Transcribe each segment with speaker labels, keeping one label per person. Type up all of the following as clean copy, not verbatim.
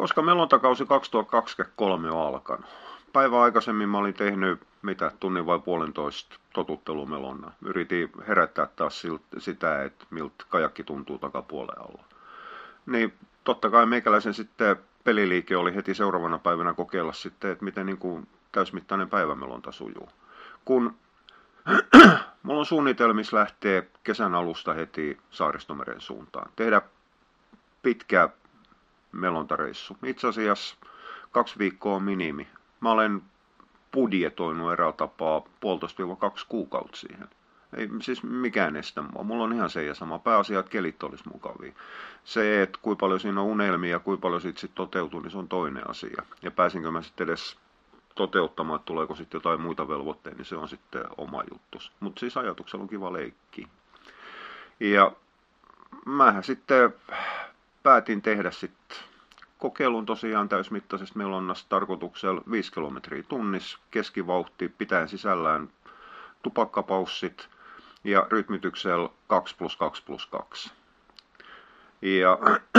Speaker 1: Koska melontakausi 2023 on alkanut. Päivää aikaisemmin mä olin tehnyt tunnin vai puolentoista totuttelumelonna. Yritin herättää taas sitä, että miltä kajakki tuntuu takapuolen alla. Niin totta kai meikäläisen sitten peliliike oli heti seuraavana päivänä kokeilla sitten, että miten niin kuin täysmittainen päivämelonta sujuu. Kun mulla on suunnitelmissa lähteä kesän alusta heti Saaristomeren suuntaan. Tehdä pitkä melontareissu. Itse asiassa 2 viikkoa on minimi. Mä olen budjetoinut eräällä tapaa 1,5–2 kuukautta siihen. Ei siis mikään estä mua. Mulla on ihan se ja sama. Pääasia, että kelit olisi mukavia. Se, että kuinka paljon siinä on unelmia ja kuinka paljon siitä sitten toteutuu, niin se on toinen asia. Ja pääsinkö mä sitten edes toteuttamaan, että tuleeko sitten jotain muita velvoitteita, niin se on sitten oma juttus. Mutta siis ajatuksella on kiva leikki. Ja mähän sitten päätin tehdä sitten kokeilun tosiaan täysmittaisesta melonnasta tarkoituksella 5 kilometriä tunnissa, keskivauhti pitäen sisällään tupakkapaussit ja rytmityksellä 2+2+2. Ja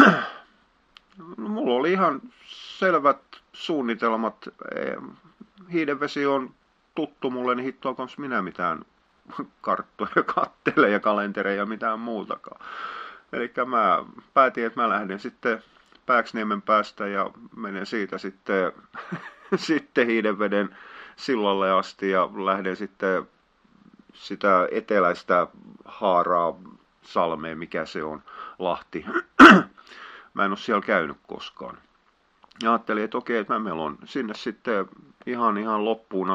Speaker 1: mulla oli ihan selvät suunnitelmat. Hiidenvesi on tuttu mulle, niin hittoa minä mitään karttoja kattele ja kalentereja ja mitään muutakaan. Eli mä päätin, että mä lähden sitten Pääksniemen päästä ja menen siitä sitten, sitten Hiidenveden sillalle asti ja lähden sitten sitä eteläistä haaraa salmeen, mikä se on, Lahti. Mä en ole siellä käynyt koskaan. Ja ajattelin, että okei, että mä melon sinne sitten ihan loppuun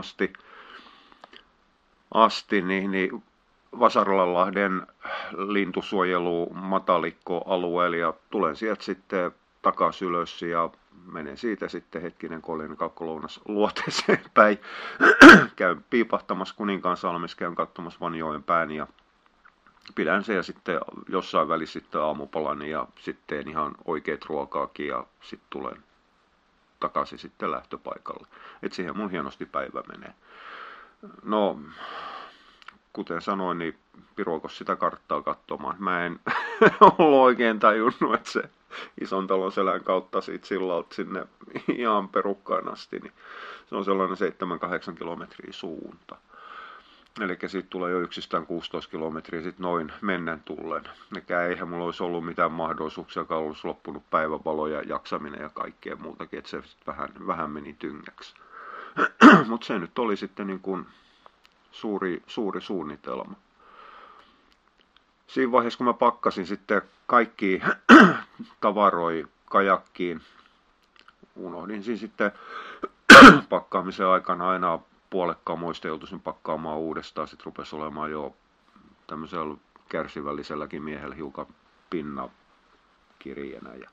Speaker 1: asti niin Vasarolanlahden lintusuojelu matalikkoalueelle ja tulen sieltä sitten takaisin ylös ja menen siitä sitten hetkinen Kolin kakkolounas luoteeseen päin. Käyn piipahtamassa Kuninkaansalmessa, käyn katsomassa Vanjoen pään ja pidän se ja sitten jossain välissä sitten aamupalan ja sitten teen ihan oikeat ruokaakin ja sitten tulen takaisin sitten lähtöpaikalle. Et siihen mun hienosti päivä menee. No, kuten sanoin, niin piruokos sitä karttaa katsomaan. Mä en ollut oikein tajunnut, että se ison talon selän kautta siitä sillalta sinne ihan perukkaan asti, niin se on sellainen 7–8 kilometriä suunta. Eli siitä tulee jo yksistään 16 kilometriä sitten noin mennen tullen. Eihän mulla olisi ollut mitään mahdollisuuksia, joka olisi loppunut päivänvalo ja jaksaminen ja kaikkea muutakin, että se vähän meni tyngäksi. Mutta se nyt oli sitten niin kuin suuri suunnitelma. Siinä vaiheessa, kun mä pakkasin sitten kaikki tavaroi kajakkiin, unohdin siinä sitten pakkaamisen aikana aina puolekkaan muista joutuisin pakkaamaan uudestaan. Sitten rupesi olemaan jo tämmöisellä kärsivälliselläkin miehellä hiukan pinnakirjenä. Ja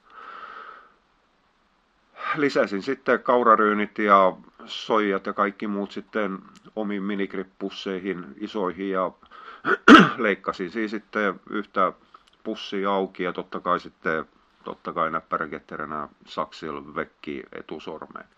Speaker 1: lisäsin sitten kauraryynit ja soijat ja kaikki muut sitten omiin minigrippusseihin isoihin ja leikkasin siinä sitten yhtä pussia auki ja totta kai näppäräketteränä saksilla vekki etusormeen.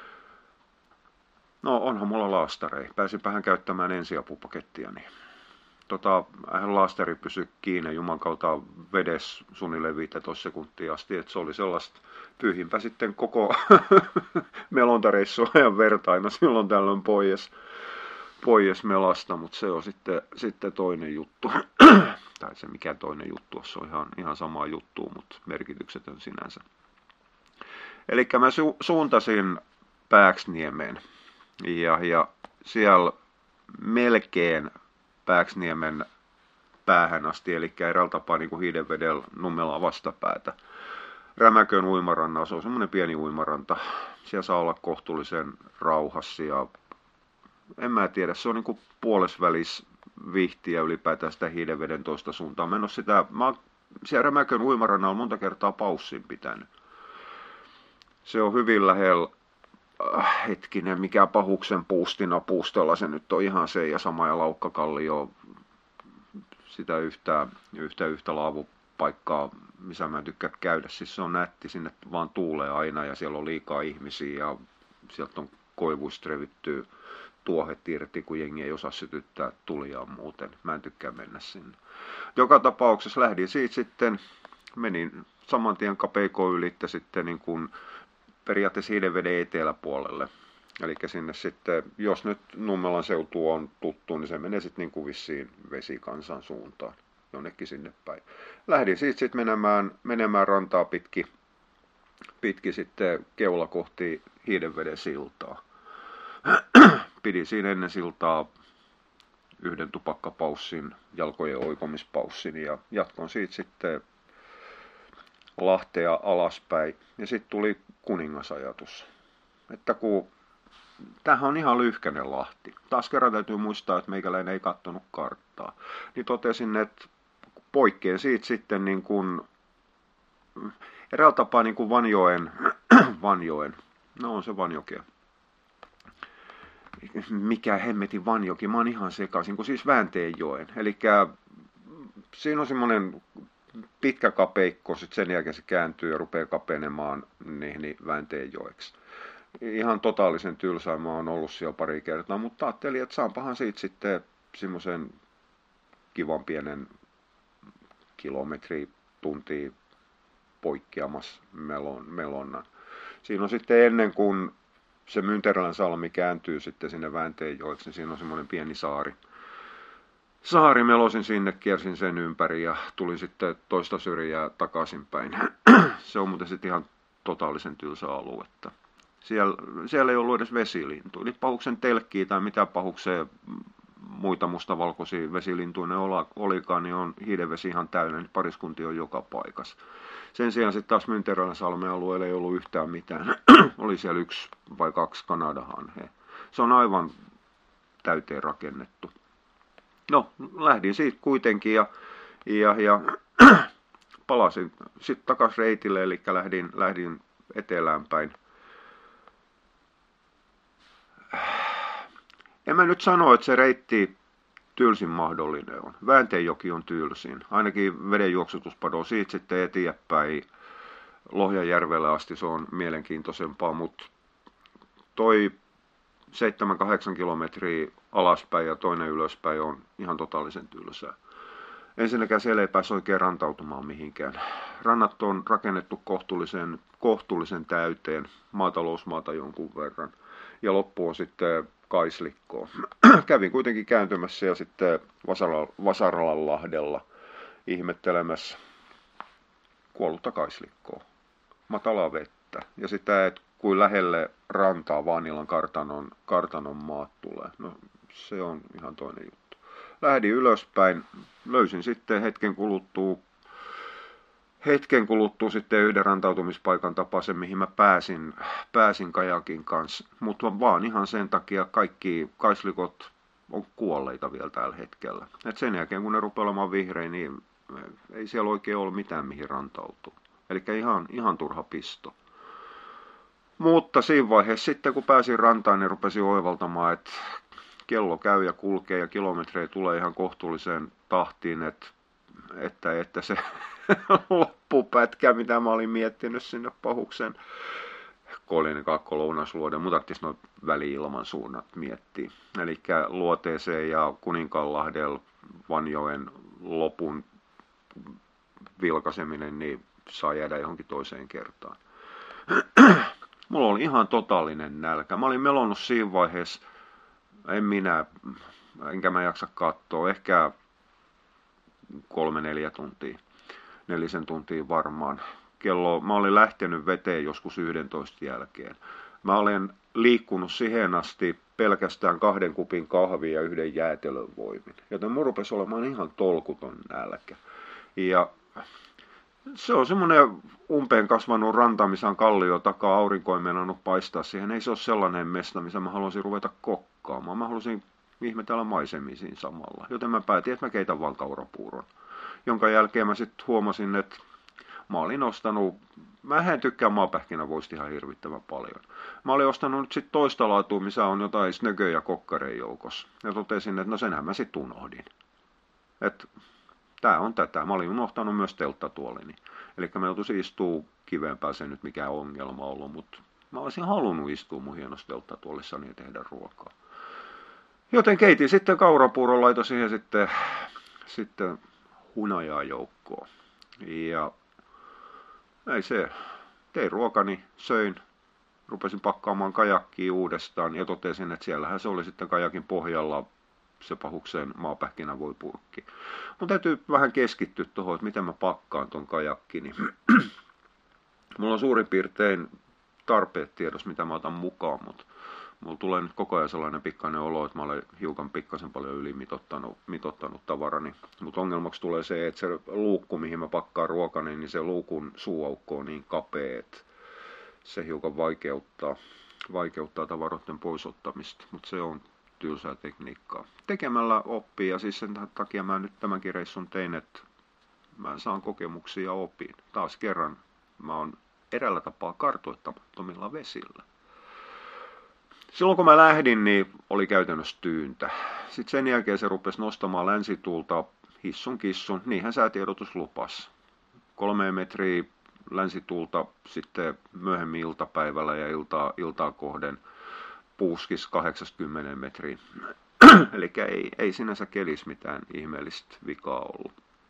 Speaker 1: No onhan mulla laastarei. Pääsinpähän käyttämään ensiapupakettia. Niin laastari pysyi kiinni juman kautta vedessä suunnilleen 15 sekuntia asti. Että se oli sellaista pyyhinpä sitten koko melontareissu ajan vertaina silloin tällöin pois melasta, mutta se on sitten toinen juttu. Tai se mikä toinen juttu, se on ihan sama juttu, mutta merkityksetön sinänsä. Eli mä suuntasin Pääksniemeen ja siellä melkein Pääksniemen päähän asti, eli eräällä tapaa niin kuin Hiidenvedellä Nummelan vastapäätä. Rämäkön uimarannalla, se on semmoinen pieni uimaranta. Siellä saa olla kohtuullisen rauhassa ja en mä tiedä, se on niin kuin puolesvälis vihtiä ylipäätään sitä Hiidenveden toista suuntaan. Mä en ole siellä Rämäkön uimarannalla monta kertaa paussin pitänyt. Se on hyvin lähellä, hetkinen, mikä Pahuksen puustina puustella, se nyt on ihan se ja sama ja Laukkakallio, sitä yhtä laavupaikkaa, missä mä tykkään käydä. Siis se on nätti, sinne vaan tuulee aina ja siellä on liikaa ihmisiä ja sieltä on koivuista revittyy tuohet irti, kun jengi ei osaa sytyttää tuliaan muuten. Mä en tykkää mennä sinne. Joka tapauksessa lähdin siitä sitten, menin saman tien Kapeikon ylittä sitten niin kuin periaatteessa Hiidenveden eteläpuolelle. Eli sinne sitten, jos nyt Nummelan seutu on tuttu, niin se menee sitten niin kuin vissiin Vesikansan suuntaan, jonnekin sinne päin. Lähdin siitä sitten menemään rantaa pitki sitten keula kohti Hiidenveden siltaa. Pidin siinä ennen siltaa yhden tupakkapaussin, jalkojen oikomispaussin ja jatkon siitä sitten Lahtea alaspäin. Ja sitten tuli kuningasajatus. Että kun tämähän on ihan lyhkäinen Lahti. Taas kerran täytyy muistaa, että meikäläinen ei katsonut karttaa. Niin totesin, että poikkean siitä sitten niin kuin eräällä tapaa niin kuin Vanjoen. No on se Vanjokea. Mikä hemmetin Vanjoki, mä oon ihan sekaisin, kun siis Väänteenjoen. Eli siinä on semmoinen pitkä kapeikko, sitten sen jälkeen se kääntyy ja rupeaa kapenemaan niin Väänteenjoeksi. Ihan totaalisen tylsää, mä oon ollut siellä pari kertaa, mutta ajattelin, että saanpahan siitä sitten semmoisen kivan pienen kilometrituntia poikkeamassa melonnan. Siinä on sitten ennen kuin se Mynterälän salmi kääntyy sitten sinne Väänteenjoeksi, niin siinä on semmoinen pieni saari. Melosin sinne, kiersin sen ympäri ja tulin sitten toista syrjää takaisinpäin. Se on muuten sitten ihan totaalisen tylsä aluetta. Siellä ei ollut edes vesilintuja. Eli pahuksen telkkiä tai mitä pahukseen muita mustavalkoisia vesilintuja ne olikaan, niin on Hiidenvesi ihan täynnä, niin pariskuntia on joka paikassa. Sen sijaan sitten taas Mynterälän salmen alueella ei ollut yhtään mitään. Oli siellä 1 vai 2 kanadahanhea. Se on aivan täyteen rakennettu. No, lähdin siitä kuitenkin ja palasin sitten takaisin reitille, eli lähdin etelään päin. En mä nyt sano, että se reitti tylsin mahdollinen on. Väänteenjoki on tylsin. Ainakin vedenjuoksutuspado siitä sitten eteenpäin Lohjanjärvelle asti se on mielenkiintoisempaa, mutta toi 7-8 kilometriä alaspäin ja toinen ylöspäin on ihan totaalisen tylsää. Ensinnäkään siellä ei pääse oikein rantautumaan mihinkään. Rannat on rakennettu kohtuullisen täyteen, maatalousmaata jonkun verran. Ja loppu on sitten kaislikkoa. Kävin kuitenkin kääntymässä ja sitten Vasaralanlahdella ihmettelemässä kuollutta kaislikkoa. Matalaa vettä. Ja sitä, että kuin lähelle rantaa Vaanilan kartanon maat tulee. No se on ihan toinen juttu. Lähdin ylöspäin. Löysin sitten hetken kuluttua sitten yhden rantautumispaikan tapaisen, mihin mä pääsin kajakin kanssa. Mutta vaan ihan sen takia kaikki kaislikot on kuolleita vielä tällä hetkellä. Et sen jälkeen kun ne rupeaa olemaan vihreä, niin ei siellä oikein ole mitään mihin rantautuu. Eli ihan turha pisto. Mutta siinä vaiheessa sitten kun pääsin rantaan, niin rupesin oivaltamaan, että kello käy ja kulkee ja kilometrejä tulee ihan kohtuulliseen tahtiin, että se loppupätkä, mitä mä olin miettinyt sinne pahukseen, Kolinen Kaakko-Lounasluoden, mutta tarvitsisi noin väli-ilman suunnat miettiä. Eli Luoteeseen ja Kuninkaanlahdella Vanjoen lopun vilkaiseminen, niin saa jäädä johonkin toiseen kertaan. Mulla oli ihan totaalinen nälkä. Mä olin melonnut siinä vaiheessa, enkä mä jaksa katsoa, ehkä 3-4 tuntia, 4 tuntia varmaan. Mä olin lähtenyt veteen joskus 11 jälkeen. Mä olen liikkunut siihen asti pelkästään 2 kupin kahvia ja 1 jäätelön voimin. Joten mun rupesi olemaan ihan tolkuton nälkä. Ja se on semmoinen umpeen kasvanut ranta, missä on kallio takaa, aurinko ei meinannut paistaa siihen. Ei se ole sellainen mesta, missä mä haluaisin ruveta kokkaamaan. Mä haluaisin ihmetellä maisemia siinä samalla. Joten mä päätin, että mä keitän vaan kaurapuuron. Jonka jälkeen mä sitten huomasin, että mä olin ostanut, mä en tykkää maapähkinävoista ihan hirvittävän paljon. Mä olin ostanut nyt sitten toista laatua, missä on jotain snögöjä ja kokkareen joukossa. Ja totesin, että no senhän mä sitten unohdin. Että tää on tätä. Mä olin unohtanut myös telttatuolini. Eli mä joutuisin istua kiveen päälle, se nyt mikään ongelma ollut, mutta mä olisin halunnut istua mun hienossa telttatuolissani ja tehdä ruokaa. Joten keitin sitten kaurapuuron, laitoin siihen sitten hunajaa joukkoon. Ja ei se, tein ruokani, söin, rupesin pakkaamaan kajakkiin uudestaan ja totesin, että siellähän se oli sitten kajakin pohjalla se pahuksen maapähkinävoipurkki. Mun täytyy vähän keskittyä tuohon, että miten mä pakkaan ton kajakkini. Mulla on suurin piirtein tarpeet tiedossa, mitä mä otan mukaan, mutta mulla tulee nyt koko ajan sellainen pikkainen olo, että mä olen hiukan pikkasen paljon ylimitottanut tavarani. Mutta ongelmaksi tulee se, että se luukku, mihin mä pakkaan ruokani, niin se luukun suuaukko on niin kapea, että se hiukan vaikeuttaa tavaroiden poisottamista. Mutta se on tylsää tekniikkaa. Tekemällä oppii, ja siis sen takia mä nyt tämänkin reissun tein, että mä saan kokemuksia ja opin. Taas kerran mä oon eräällä tapaa kartoittamattomilla vesillä. Silloin kun mä lähdin, niin oli käytännössä tyyntä. Sitten sen jälkeen se rupesi nostamaan länsituulta hissun kissun, niinhän säätiedotus lupasi. 3 metriä länsituulta sitten myöhemmin iltapäivällä ja iltaa kohden puuskis 80 metriä. Eli ei sinänsä kelis mitään ihmeellistä vikaa ollut.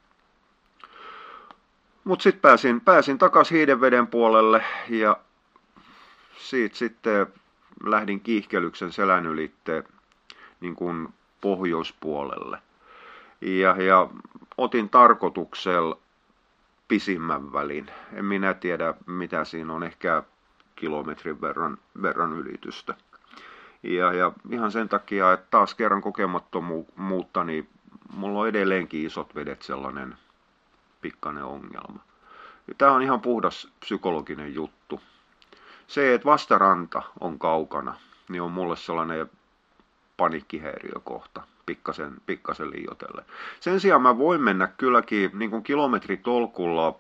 Speaker 1: Mutta sitten pääsin takaisin Hiidenveden puolelle ja siitä sitten lähdin kiihkelyksen selän ylitte niin kuin pohjoispuolelle. Ja otin tarkoituksella pisimmän välin. En minä tiedä mitä siinä on, ehkä kilometrin verran ylitystä. Ja ihan sen takia, että taas kerran kokemattomuutta, niin mulla on edelleenkin isot vedet sellainen pikkainen ongelma. Tämä on ihan puhdas psykologinen juttu. Se, että vastaranta on kaukana, niin on mulle sellainen paniikkihäiriökohta, pikkasen liioitellen. Sen sijaan mä voin mennä kylläkin niin kuin kilometritolkulla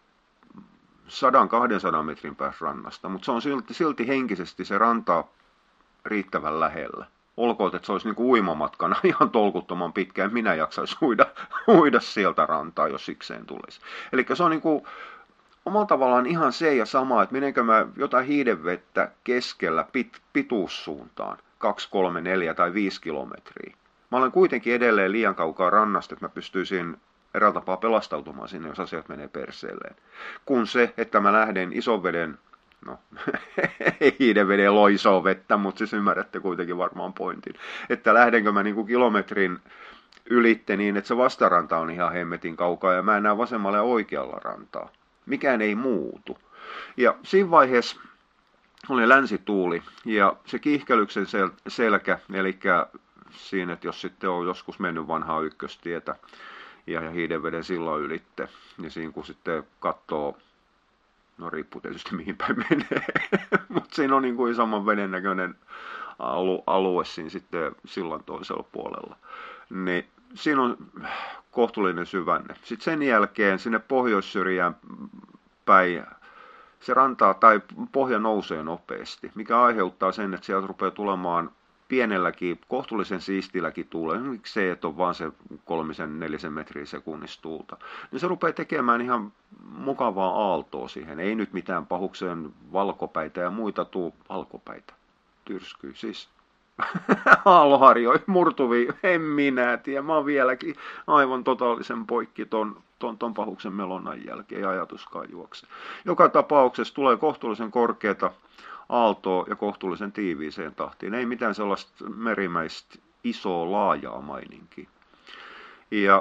Speaker 1: 100-200 metrin päässä rannasta, mutta se on silti henkisesti se ranta riittävän lähellä. Olkoon, että se olisi niin kuin uimamatkana ihan tolkuttoman pitkään, minä jaksaisi uida sieltä rantaa, jos sikseen tulisi. Eli se on niin kuin omalla tavallaan ihan se ja sama, että menenkö mä jotain hiidenvettä keskellä pituussuuntaan, 2, 3, 4 tai 5 kilometriä. Mä olen kuitenkin edelleen liian kaukaa rannasta, että mä pystyisin eräällä tapaa pelastautumaan sinne, jos asiat menee perseelleen. Kun se, että mä lähden ison veden, no ei Hiidenveden loisoa vettä, mutta siis ymmärrätte kuitenkin varmaan pointin, että lähdenkö mä niinku kilometrin ylitte niin, että se vastaranta on ihan hemmetin kaukaa ja mä en näe vasemmalla ja oikealla rantaa. Mikään ei muutu. Ja siinä vaiheessa oli länsituuli ja se kiihkelyksen selkä, eli siinä, että jos sitten on joskus mennyt vanhaa ykköstietä ja Hiidenveden sillan ylitte, niin siinä kun sitten katsoo, no riippuu tietysti mihin päin menee, mutta siinä on niin kuin saman veden näköinen alue siinä sitten sillan toisella puolella. Niin siinä on kohtuullinen syvänne. Sitten sen jälkeen sinne pohjoissyrjään päin se rantaa tai pohja nousee nopeasti, mikä aiheuttaa sen, että sieltä rupeaa tulemaan pienelläkin, kohtuullisen siistilläkin tuulla, esimerkiksi se, että on vaan se 3-4 metriä sekunnissa tuulta, niin se rupeaa tekemään ihan mukavaa aaltoa siihen. Ei nyt mitään pahuksen valkopäitä ja muita valkopäitä, tyrskyy siis. Aallonharjoja, murtuvia, en minä tiedä. Mä oon vieläkin aivan totaalisen poikki ton pahuksen melonnan jälkeen ja ajatuskaan juokse. Joka tapauksessa tulee kohtuullisen korkeata aaltoa ja kohtuullisen tiiviiseen tahtiin. Ei mitään sellaista merimäistä isoa laajaa maininkia. Ja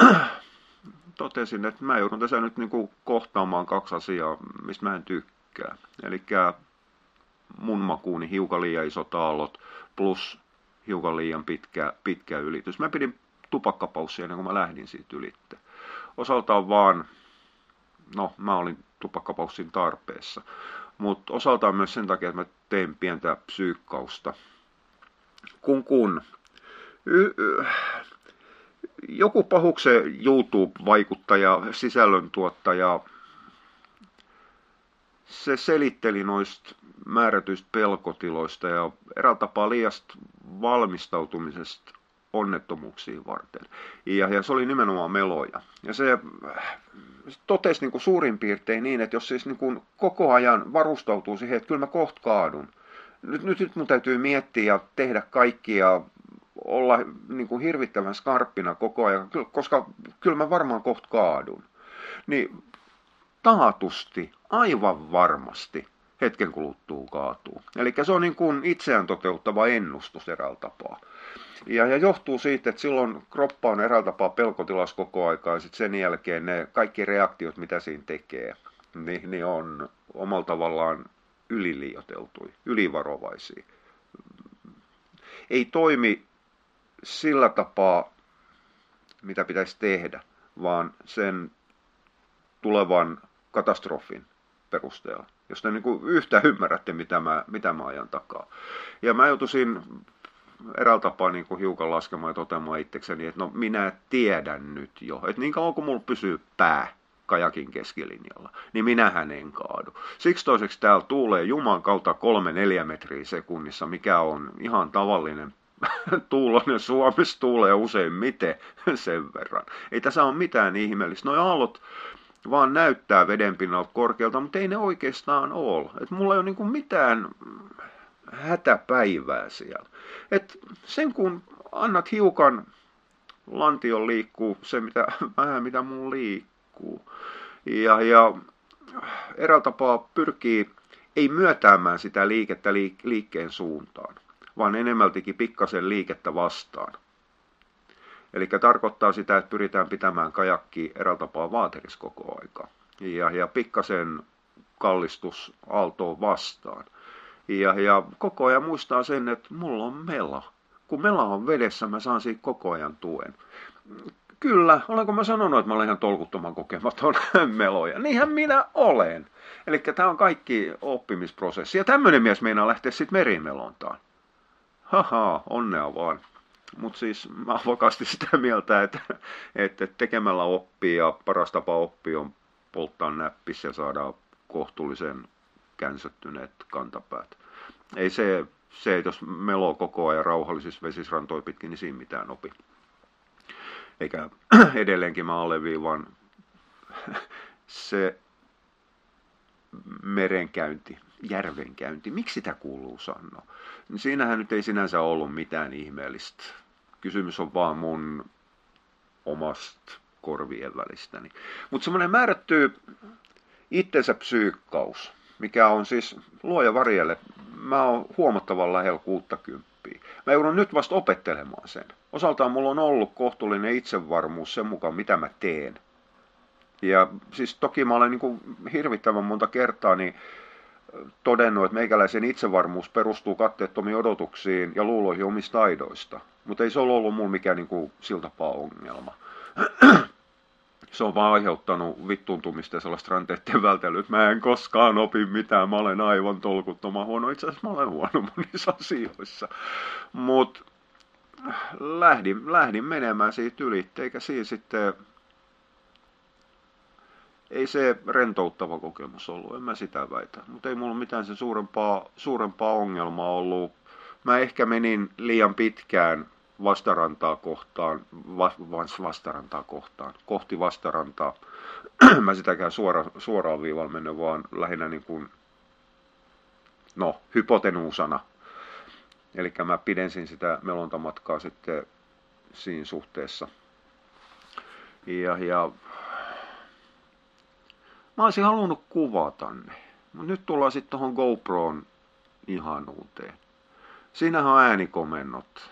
Speaker 1: totesin, että mä joudun tässä nyt niinku kohtaamaan 2 asiaa, mistä mä en tykkää. Eli mun makuuni hiukan liian isot aallot plus hiukan liian pitkä ylitys. Mä pidin tupakkapaussia ennen kuin mä lähdin siitä ylitte. Osaltaan vaan, no mä olin tupakkapaussin tarpeessa, mutta osaltaan myös sen takia, että mä tein pientä psyykkausta. Kun joku pahuksen YouTube-vaikuttaja, sisällöntuottaja, se selitteli noista määrätyistä pelkotiloista ja eräällä tapaa liiasta valmistautumisesta onnettomuuksiin varten. Ja se oli nimenomaan meloja. Ja se totesi niin kuin suurin piirtein niin, että jos siis niin kuin koko ajan varustautuu siihen, että kyllä mä kohta kaadun. Nyt mun täytyy miettiä ja tehdä kaikkia, olla niin kuin hirvittävän skarppina koko ajan, koska kyllä mä varmaan kohta kaadun. Niin taatusti, aivan varmasti, hetken kuluttua kaatuu. Eli se on niin kuin itseään toteuttava ennustus eräällä tapaa. Ja johtuu siitä, että silloin kroppa on eräällä tapaa pelkotilassa koko aikaa ja sitten sen jälkeen ne kaikki reaktiot, mitä siinä tekee, niin on omalla tavallaan yliliioiteltuja, ylivarovaisia. Ei toimi sillä tapaa, mitä pitäisi tehdä, vaan sen tulevan katastrofin perusteella, jos te niin kuin yhtään ymmärrätte, mitä mä ajan takaa. Ja mä joutuisin eräällä tapaa niin kuin hiukan laskemaan ja toteamaan itsekseni, että no minä tiedän nyt jo, että niin kauan kun mulla pysyy pää kajakin keskilinjalla, niin minähän en kaadu. Siksi toiseksi täällä tuulee Juman kautta 3-4 metriä sekunnissa, mikä on ihan tavallinen tuulonen. Suomessa tuulee useimmiten sen verran. Ei tässä ole mitään ihmeellistä. Nuo aallot vaan näyttää vedenpinnalta korkealta, mutta ei ne oikeastaan ole. Et mulla ei ole niinku mitään hätäpäivää siellä. Et sen kun annat hiukan lantion liikkuu, se vähän mitä mun liikkuu. Ja eräällä tapaa pyrkii ei myötäämään sitä liikettä liikkeen suuntaan, vaan enemmältikin pikkasen liikettä vastaan. Eli tarkoittaa sitä, että pyritään pitämään kajakki eräällä tapaa vaateris koko aika. Ja pikkasen kallistus aaltoon vastaan. Ja koko ajan muistaa sen, että mulla on mela. Kun mela on vedessä, mä saan siitä koko ajan tuen. Kyllä, olenko mä sanonut, että mä olen ihan tolkuttoman kokematon meloja? Niinhän minä olen. Eli tämä on kaikki oppimisprosessi. Ja tämmöinen mies meinaa lähteä sitten merimelontaan. Haha, onnea vaan. Mutta siis mä oon vakaasti sitä mieltä, että tekemällä oppii ja paras tapa oppia on polttaa näppis ja saada kohtuullisen känsöttyneet kantapäät. Ei se jos meloo koko ajan rauhallisissa vesissä rantoja pitkin, niin siinä mitään opi. Eikä edelleenkin mä alleviivaan se merenkäynti, järvenkäynti. Miksi sitä kuuluu sanoa? Siinähän nyt ei sinänsä ollut mitään ihmeellistä. Kysymys on vaan mun omasta korvien välistäni. Mutta semmoinen määrätty itsensä psyykkaus, mikä on siis luoja varjelle. Mä oon huomattavan lähellä 60. Mä joudun nyt vasta opettelemaan sen. Osaltaan mulla on ollut kohtuullinen itsevarmuus sen mukaan, mitä mä teen. Ja siis toki mä olen niin kuin hirvittävän monta kertaa niin todennut, että meikäläisen itsevarmuus perustuu katteettomiin odotuksiin ja luuloihin omista taidoista. Mutta ei se ole ollut mulla mikään niin kuin sillä tapaa ongelma. Se on vaan aiheuttanut vittuuntumista ja sellaista ranteiden vältelyä, että mä en koskaan opi mitään, mä olen aivan tolkuttoman huono. Itse asiassa mä olen huono monissa asioissa. Mutta lähdin menemään siitä yli, eikä siinä sitten, ei se rentouttava kokemus ollut, en mä sitä väitä. Mutta ei mulla mitään sen suurempaa ongelmaa ollut. Mä ehkä menin liian pitkään kohti vastarantaa. Mä sitäkään suoraan viivalla mennyt, vaan lähinnä niin kuin, hypotenuusana. Eli mä pidensin sitä melontamatkaa sitten siinä suhteessa. Ja mä olisin halunnut kuvata ne. Mutta nyt tullaan sitten tuohon GoProon ihanuuteen. Siinähän on äänikomennot.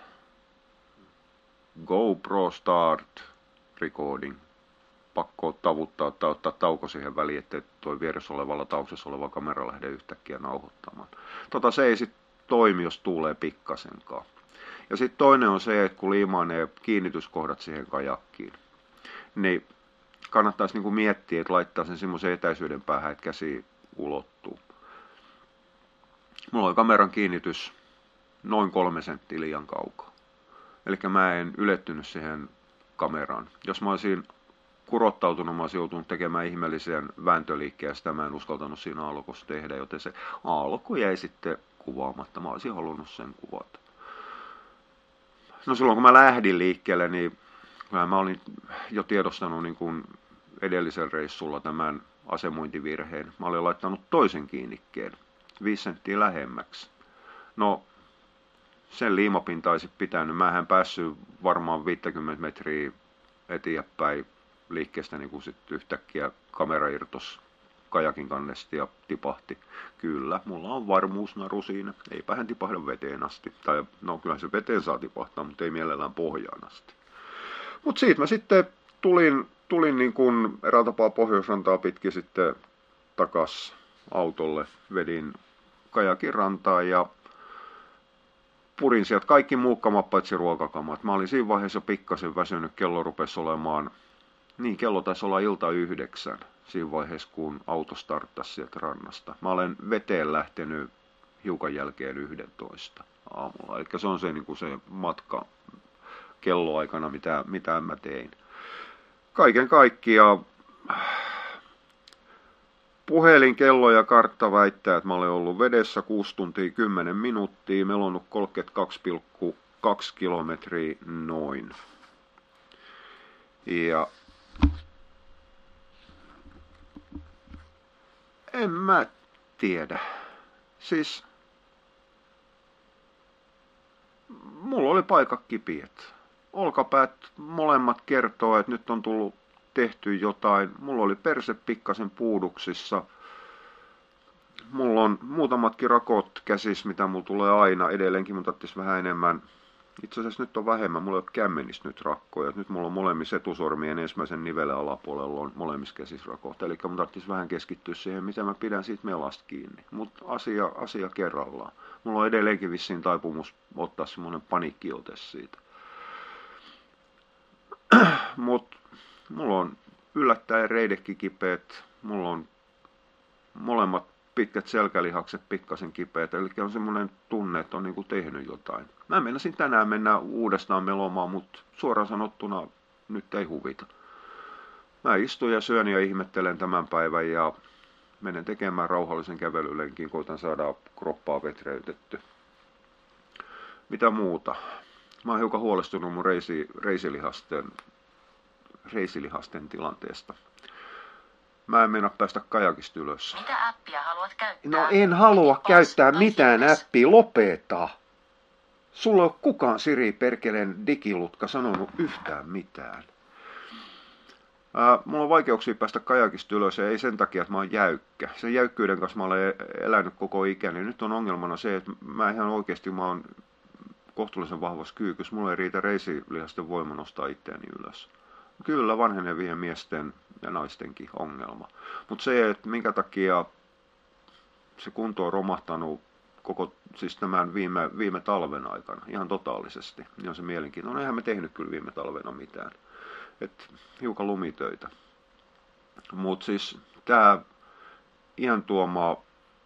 Speaker 1: GoPro Start Recording. Pakko tavuttaa tai ottaa tauko siihen väliin, ettei tuo vieressä olevalla tauksessa oleva kamera lähde yhtäkkiä nauhoittamaan. Se ei sitten toimi, jos tuulee pikkasenkaan. Ja sitten toinen on se, että kun liimaa ne kiinnityskohdat siihen kajakkiin, niin kannattaisi niinku miettiä, että laittaa sen semmoisen etäisyyden päähän, että käsi ulottuu. Mulla oli kameran kiinnitys noin 3 senttiä liian kaukaa. Eli mä en ylettynyt siihen kameraan. Jos mä olisin kurottautunut, mä olisin joutunut tekemään ihmeellisen vääntöliikkeen, ja sitä mä en uskaltanut siinä alkossa tehdä, joten se alku jäi sitten kuvaamatta. Mä olisin halunnut sen kuvata. No silloin kun mä lähdin liikkeelle, niin mä olin jo tiedostanut niin kuin edellisen reissulla tämän asemointivirheen. Mä olin laittanut toisen kiinnikkeen 5 senttiä lähemmäksi. No, sen liimapinta olisi pitänyt. Mä en päässyt varmaan 50 metriä eteenpäin liikkeestä, niin kuin sitten yhtäkkiä kamera irtos kajakin kannesta ja tipahti. Kyllä, mulla on varmuusnaru siinä. Eipä hän tipahda veteen asti. Tai no kyllä se veteen saa tipahtaa, mutta ei mielellään pohjaan asti. Mutta siitä mä sitten tulin niin kuin eräällä tapaa Pohjoisrantaa pitkin sitten takas autolle. Vedin kajakin rantaan ja purin sieltä kaikki muukkamat paitsi ruokakamat. Mä olin siinä vaiheessa pikkasen väsynyt, kello rupesi olemaan, niin kello taisi olla ilta 9 siinä vaiheessa, kun auto starttasi sieltä rannasta. Mä olen veteen lähtenyt hiukan jälkeen 11 aamulla, eli se on se, niin kuin se matka kelloaikana, mitä mä tein. Kaiken kaikkiaan puhelin, kello ja kartta väittää, että mä olen ollut vedessä 6 tuntia 10 minuuttia, melonnut 32,2 kilometriä noin. Ja en mä tiedä. Siis mulla oli paikat kipiät. Olkapäät molemmat kertoo, että nyt on tullut tehty jotain. Mulla oli perse pikkasen puuduksissa. Mulla on muutamatkin rakot käsissä, mitä mulla tulee aina. Edelleenkin mun tarvitsisi vähän enemmän. Itse asiassa nyt on vähemmän. Mulla ei ole kämmenistä nyt rakkoja. Nyt mulla on molemmissa etusormien ensimmäisen nivelen alapuolella on molemmissa käsissä rakot. Eli mun tarvitsisi vähän keskittyä siihen, miten mä pidän siitä melasta kiinni. Mutta asia kerrallaan. Mulla on edelleenkin vissiin taipumus ottaa semmoinen paniikkiote siitä. Mutta mulla on yllättäen reidekin kipeät, mulla on molemmat pitkät selkälihakset pikkasen kipeät, eli on semmoinen tunne, että on niinku tehnyt jotain. Mä meinasin tänään mennä uudestaan melomaan, mutta suoraan sanottuna nyt ei huvita. Mä istun ja syön ja ihmettelen tämän päivän ja menen tekemään rauhallisen kävelylenkin, koitan saada kroppaa vetreytetty. Mitä muuta? Mä oon hiukan huolestunut mun reisilihasten tilanteesta. Mä en meinaa päästä kajakista ylös.
Speaker 2: Mitä appia haluat käyttää?
Speaker 1: No en halua käyttää mitään appia, lopeta. Sulla ei ole kukaan Siri perkeleen digilutka sanonut yhtään mitään. Mulla on vaikeuksia päästä kajakista ylös ja ei sen takia, että mä oon jäykkä. Sen jäykkyyden kanssa mä olen elänyt koko ikäni. Nyt on ongelmana se, että mä ihan oikeasti mä oon kohtuullisen vahvassa kyykyssä. Mulla ei riitä reisilihasten voima nostaa itseäni ylös. Kyllä vanhenevien miesten ja naistenkin ongelma. Mutta se, että minkä takia se kunto on romahtanut siis tämän viime talven aikana, ihan totaalisesti, niin on se mielenkiintoinen. Eihän me tehnyt kyllä viime talvena mitään. Et hiukan lumitöitä. Mutta siis tämä ihan tuoma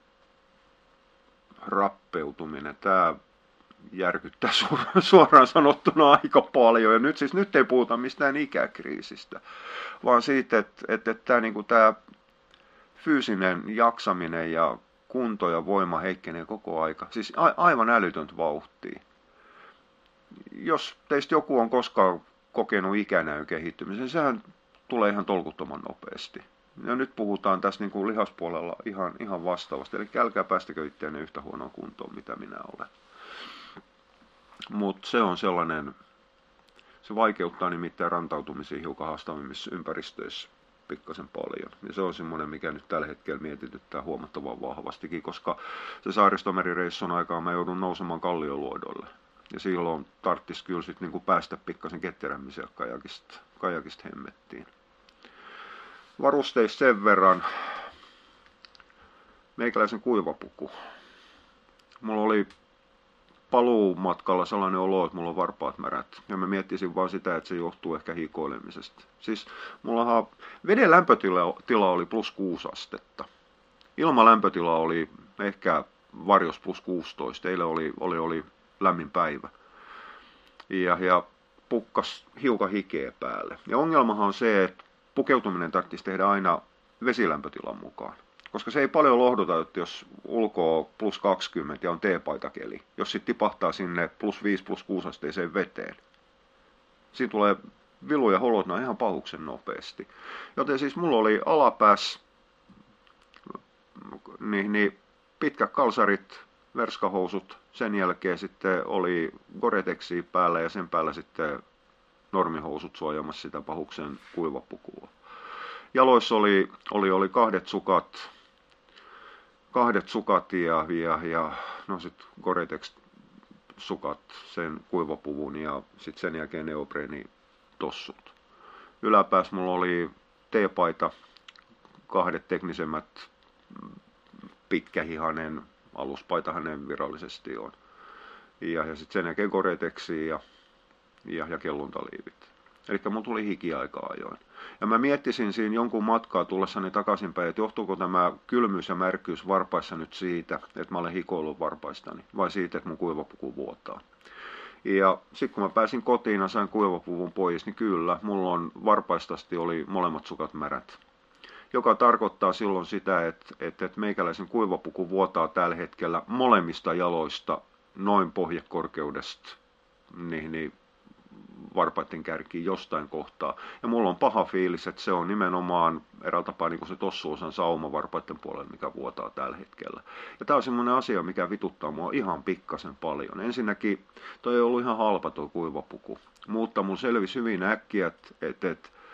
Speaker 1: rappeutuminen, tämä järkyttää suoraan sanottuna aika paljon. Ja nyt ei puhuta mistään ikäkriisistä, vaan siitä, että tämä fyysinen jaksaminen ja kunto ja voima heikkenee koko aika. Siis aivan älytöntä vauhtia. Jos teistä joku on koskaan kokenut ikänäön kehittymisen, sehän tulee ihan tolkuttoman nopeasti. Ja nyt puhutaan tässä niin kuin lihaspuolella ihan vastaavasti. Eli älkää päästäkö itseänne yhtä huonoon kuntoon, mitä minä olen. Mutta se on sellainen, se vaikeuttaa nimittäin rantautumisia hiukan haastavimmissa ympäristöissä pikkasen paljon. Ja se on semmoinen, mikä nyt tällä hetkellä mietityttää huomattavan vahvastikin, koska se Saaristomerireissun aikaan mä joudun nousemaan kallioluodolle. Ja silloin tarvitsisi kyllä sitten niinku päästä pikkasen ketterämmin sieltä kajakista hemmettiin. Varusteissa sen verran. Meikäläisen kuivapuku. Mulla oli paluumatkalla sellainen olo, että mulla on varpaat märät. Ja mä miettisin vaan sitä, että se johtuu ehkä hikoilemisesta. Siis mullahan veden lämpötila oli +6 astetta. Ilman lämpötila oli ehkä varjos +16. Eilen oli lämmin päivä. Ja pukkas hiukan hikeä päälle. Ja ongelmahan on se, että pukeutuminen tarvitsisi tehdä aina vesilämpötilan mukaan. Koska se ei paljon lohduta, että jos ulkoa +20 ja on teepaitakeli, jos sitten tipahtaa sinne +5, +6 asteiseen veteen. Siinä tulee vilu ja holot ihan pahuksen nopeasti. Joten siis mulla oli alapäässä niin pitkät kalsarit, verskahousut, sen jälkeen sitten oli Gore-Texia päällä ja sen päällä sitten normihousut suojaamassa sitä pahuksen kuivapukua. Jaloissa oli kahdet sukat ja no sit Gore-Tex sukat, sen kuivapuvun ja sitten sen jälkeen neopreeni tossut. Yläpäässä mulla oli T-paita, kahdet teknisemmät, pitkähihanen, aluspaita hänen virallisesti on. Ja sitten sen jälkeen Gore-Texia ja kelluntaliivit. Eli mulla tuli hiki aika ajoin. Ja mä miettisin siinä jonkun matkaa tullessani takaisinpäin, että johtuuko tämä kylmyys ja märkyys varpaissa nyt siitä, että mä olen hikoillut varpaistani, vai siitä, että mun kuivapuku vuotaa. Ja sitten kun mä pääsin kotiin ja sain kuivapuvun pois, niin kyllä, mulla on varpaistasti oli molemmat sukat märät. Joka tarkoittaa silloin sitä, että meikäläisen kuivapuku vuotaa tällä hetkellä molemmista jaloista noin pohjekorkeudesta niin varpaiden kärkiin jostain kohtaa. Ja mulla on paha fiilis, että se on nimenomaan eräällä tapaa niin kuin se tossuosan sauma varpaiden puolella, mikä vuotaa tällä hetkellä. Ja tää on semmoinen asia, mikä vituttaa mua ihan pikkasen paljon. Ensinnäkin toi ei ollut ihan halpa toi kuivapuku, mutta mun selvisi hyvin äkkiä, että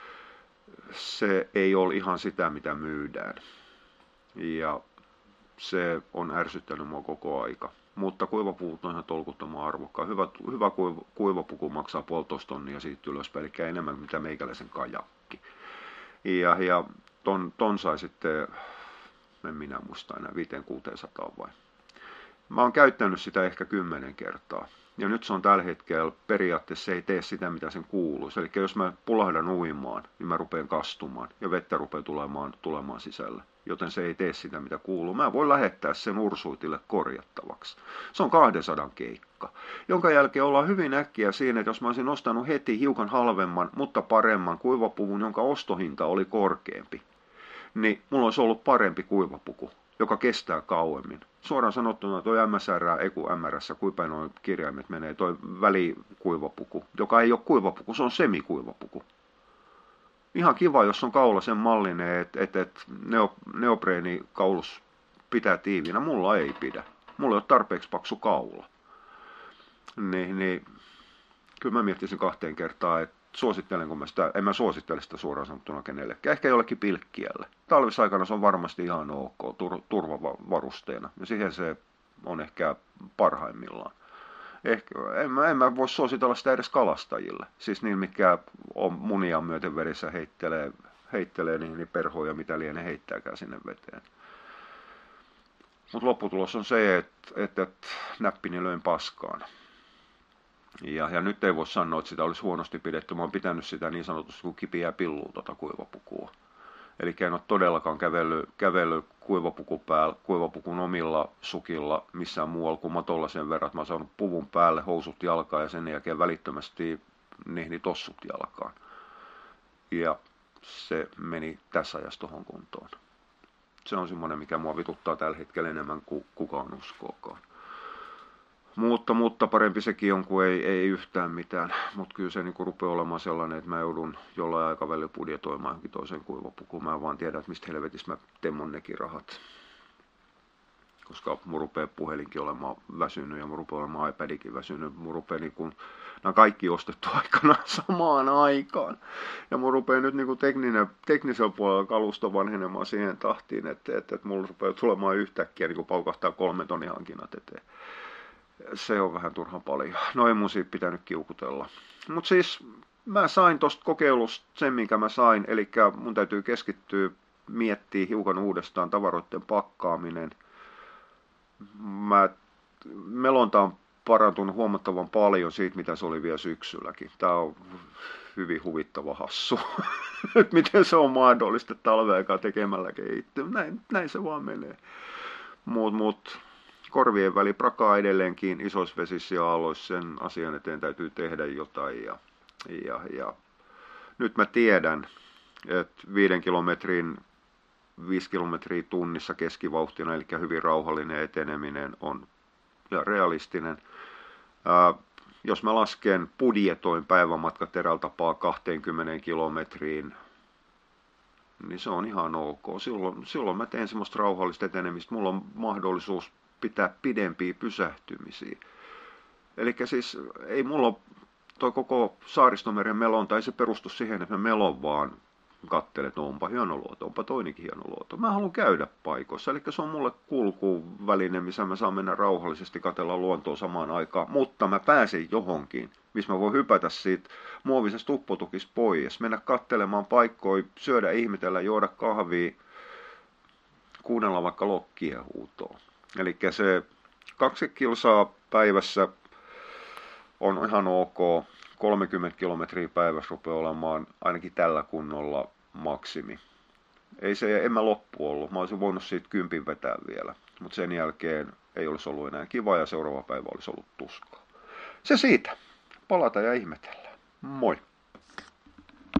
Speaker 1: se ei ole ihan sitä, mitä myydään. Ja se on ärsyttänyt mua koko aika. Mutta kuivapuvut on ihan tolkuttoman arvokkaan. Hyvä kuivapuku maksaa 1,5 tonnia siitä ylöspäin, eli enemmän mitä meikäläisen kajakki. Ja ton sai sitten, en minä muista enää, 500-600 vai. Mä oon käyttänyt sitä ehkä 10 kertaa. Ja nyt se on tällä hetkellä periaatteessa, se ei tee sitä, mitä sen kuuluisi. Eli jos mä pulahdan uimaan, niin mä rupean kastumaan ja vettä rupeaa tulemaan sisällä. Joten se ei tee sitä, mitä kuuluu. Mä voin lähettää sen ursuitille korjattavaksi. Se on 200 keikka. Jonka jälkeen ollaan hyvin äkkiä siinä, että jos mä olisin ostanut heti hiukan halvemman, mutta paremman kuivapuvun, jonka ostohinta oli korkeampi, niin mulla olisi ollut parempi kuivapuku, joka kestää kauemmin. Suoraan sanottuna toi MRS, kuinka päin nuo kirjaimet menee, toi välikuivapuku, joka ei ole kuivapuku, se on semikuivapuku. Ihan kiva, jos on kaula sen mallinen, että neopreeni kaulus pitää tiiviinä. Mulla ei pidä. Mulla ei ole tarpeeksi paksu kaula. Niin, kyllä mä miettisin 2 kertaa, että suosittelenko mä sitä, en mä suosittele sitä suoraan sanottuna kenellekään. Ehkä jollekin pilkkiälle. Talvisaikana se on varmasti ihan ok turvavarusteena. Ja siihen se on ehkä parhaimmillaan. Ehkä, en mä voi suositella sitä edes kalastajille. Siis niin, mikä on munia myöten verissä heittelee niin perhoja, mitä liene heittääkään sinne veteen. Mutta lopputulos on se, että näppini löin paskaan. Ja nyt ei voi sanoa, että sitä olisi huonosti pidetty. Mä oon pitänyt sitä niin sanotusti kuin kipiää pilluun kuivapukua. Eli en ole todellakaan kävellyt kuivapukun omilla sukilla missään muualla kuin matolla sen verran, että mä oon saanut puvun päälle, housut jalkaan ja sen jälkeen välittömästi niihin tossut jalkaan. Ja se meni tässä ajassa tohon kuntoon. Se on semmoinen, mikä mua vituttaa tällä hetkellä enemmän kuin kukaan uskookaan. Mutta parempi sekin on, kun ei yhtään mitään. Mutta kyllä se niinku rupeaa olemaan sellainen, että mä joudun jollain aikavälillä budjetoimaan johonkin toiseen kuivapukuun. Mä en vaan tiedä, että mistä helvetissä mä temmon nekin rahat. Koska mun rupeaa puhelinkin olemaan väsynyt ja mun rupeaa olemaan iPadikin väsynyt. Mun rupeaa niinku, nämä kaikki ostettu aikanaan samaan aikaan. Ja mun rupeaa nyt niinku teknisellä puolella kalusto vanhenemaan siihen tahtiin, että mulla rupeaa tulemaan yhtäkkiä niinku paukahtaa 3 tonnin hankinnat eteen. Se on vähän turhan paljon. No ei mun siitä pitänyt kiukutella. Mutta siis mä sain tosta kokeilusta sen, minkä mä sain. Eli mun täytyy keskittyä miettiä hiukan uudestaan tavaroiden pakkaaminen. Melonta on parantunut huomattavan paljon siitä, mitä se oli vielä syksylläkin. Tää on hyvin huvittava hassu. Miten se on mahdollista, että talveaikaa tekemällä kehittyy. Näin se vaan menee. Mut korvien väli prakaa edelleenkin isoissa vesissä ja aloissa, sen asian eteen täytyy tehdä jotain. Ja nyt mä tiedän, että 5 kilometriä tunnissa keskivauhtina, eli hyvin rauhallinen eteneminen on realistinen. Jos mä lasken budjetoin päivämatkat eräällä tapaa 20 kilometriin, niin se on ihan ok. Silloin mä teen semmoista rauhallista etenemistä. Mulla on mahdollisuus pitää pidempiä pysähtymisiä. Eli siis ei mulla toi koko Saaristomeren melonta, ei se perustu siihen, että mä melon vaan katselen, että onpa hieno luonto, onpa toinenkin hieno luonto. Mä haluan käydä paikoissa, eli se on mulle kulkuväline, missä mä saan mennä rauhallisesti katsella luontoa samaan aikaan, mutta mä pääsen johonkin, missä mä voin hypätä siitä muovisesta uppotukista pois, mennä katselemaan paikkoja, syödä, ihmetellä, juoda kahvia, kuunnella vaikka lokkien huutoa. Eli se 20 kilsaa päivässä on ihan ok. 30 kilometriä päivässä rupeaa olemaan ainakin tällä kunnolla maksimi. En mä loppu ollut. Mä olisin voinut siitä 10 vetää vielä. Mutta sen jälkeen ei olisi ollut enää kiva ja seuraava päivä olisi ollut tuskaa. Se siitä. Palata ja ihmetellä. Moi.